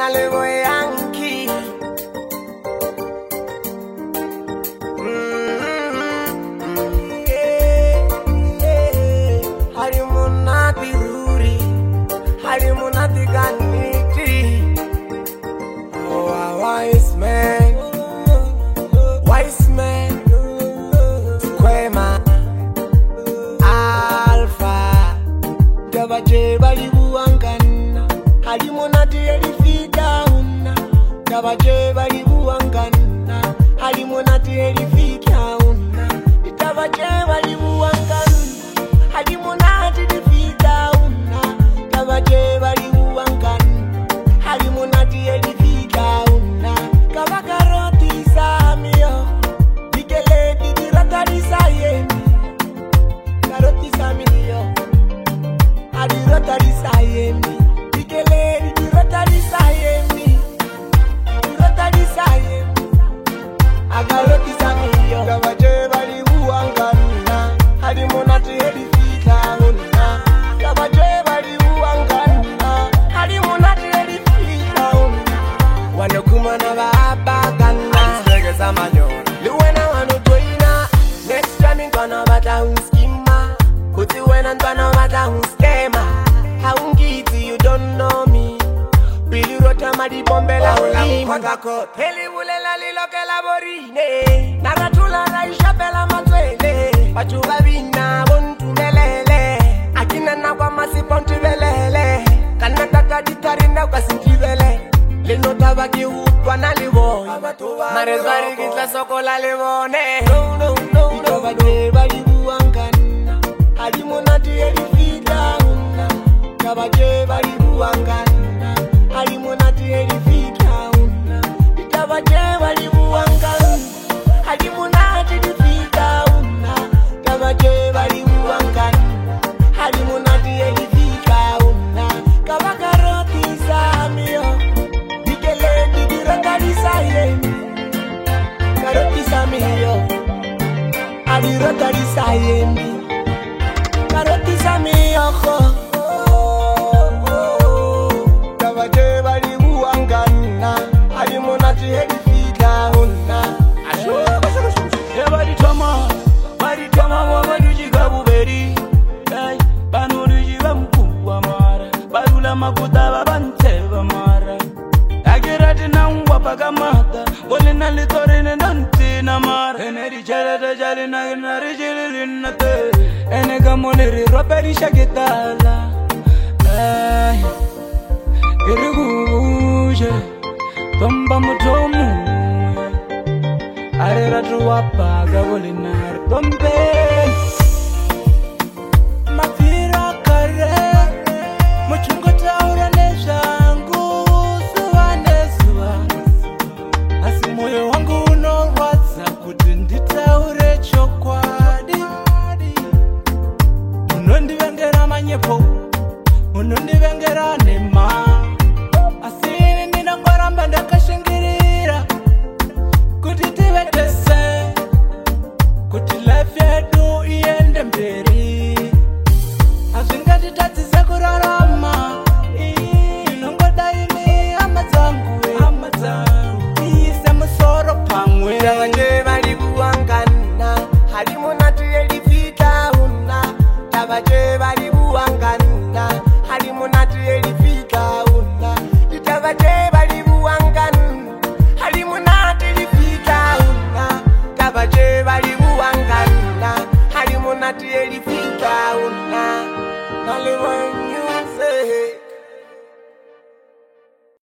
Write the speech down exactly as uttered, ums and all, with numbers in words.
Nalevo Yankee. Harimunati Ruri, Harimunati Ganiti. Oh, a wise man, wise man, Kwema, Alpha, Gabaje Balibuangana, Harimunati Edificana, Gabaje Balibuangana, Harimunati Edificana, Gabaje Balibuangana. Halimunati edifika una, Gabaje balibuangana. Halimunati edifika una, Gabakaroti samio, Dikele didiratari sayemi, Karoti samio, Adiratari sayemi, Dikele didiratari sayemi, Diratari sayemi, Agaroti samio, Gabaje balibuangana. Halimunati edifika. Next time I'm gonna matter who's schema. Put you when I'm gonna matter who's scammer. How ngiti you don't know me. Billy Rota Madi Bombela Ulima Heli Wulela Liloke Laborine Naratula Raisha Bella Matwele Pachuba Vina Buntumelele Akina Nawa Masi Pontivelele Kanataka Ditarinda Kasintivele Lino Tabaki Upana Livo Marezari Kitla Sokola Livone No, no, no, no Gabaje Balibuangana Halimunati Edifika Una Gabaje Balibuangana Halimunati edifika una, Gabaje balibuangana. Halimunati edifika una, Gabaje balibuangana. Halimunati edifika una, Gabakaroti samio, Dikele didiratari sayemi, Karoti samio, Adiratari sayemi, Karoti samio ho. Gabaje balibuangana, Halimunati edifika una. Everybody toma, body toma, wabadu jigabu beri. Hey, banuru jibamu mara, badula makuta babante mara. Agirati na wapaga mata, wole na litori ne nanti na mara. Eneri chere de jali na nari jili na te, enega moneri roberi shagitala. Hey. Iriguje tomba mutomu arera tuwapa gabolinar tombe mafira kare muchungo taura neshangu suwane suwa asi moyo wangu unorwadza kuti nditaure chokwadi munondivengera manyepo munondivengera nema asini ndinangoramba ndakashingirira kuti tivetese kuti life yedu iende mberi hazvingatitadzise kurarama inongodaini hama dzangu iise musoro pamwe Gabaje balibuangana, Halimunati edifika una. Gabaje balibuangana, Halimunati edifika una. Gabaje balibuangana, Halimunati edifika una. Gabaje balibuangana, Halimunati edifika una. Nalevo Yankee.